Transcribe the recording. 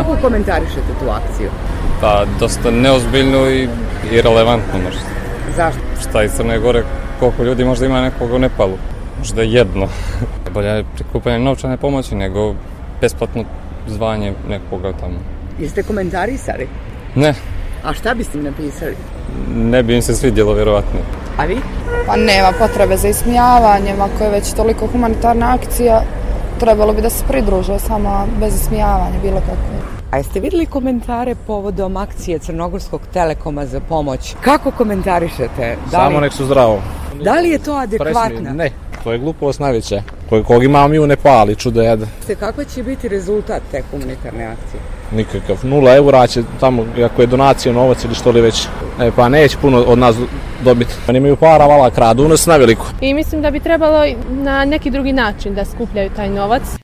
Kako komentarišete tu akciju? Pa, dosta neozbiljno i irelevantno možda. Zašto? Šta iz Crne Gore, koliko ljudi možda ima nekoga u Nepalu? Možda jedno. Bolje je prikupljanje novčane pomoći nego besplatno zvanje nekoga tamo. Jeste komentarisali? Ne. A šta biste im napisali? Ne bi im se svidjelo, vjerovatno. A vi? Pa nema potrebe za ismijavanjem, ako je već toliko humanitarna akcija, trebalo bi da se pridruže samo bez ismijavanja, bilo kako. A jeste vidjeli komentare povodom akcije Crnogorskog Telekoma za pomoć? Kako komentarišete? Samo nek su zdravo. Da li je to adekvatno? Ne, to je glupost najveća. Kog imamo mi u Nepali, čudo jede. Kakva će biti rezultat te humanitarne akcije? Nikakav. 0 eura će tamo, ako je donacija novac ili što li već. Pa neće puno od nas dobiti. Oni imaju para, vala kradu, nas na veliko. I mislim da bi trebalo na neki drugi način da skupljaju taj novac.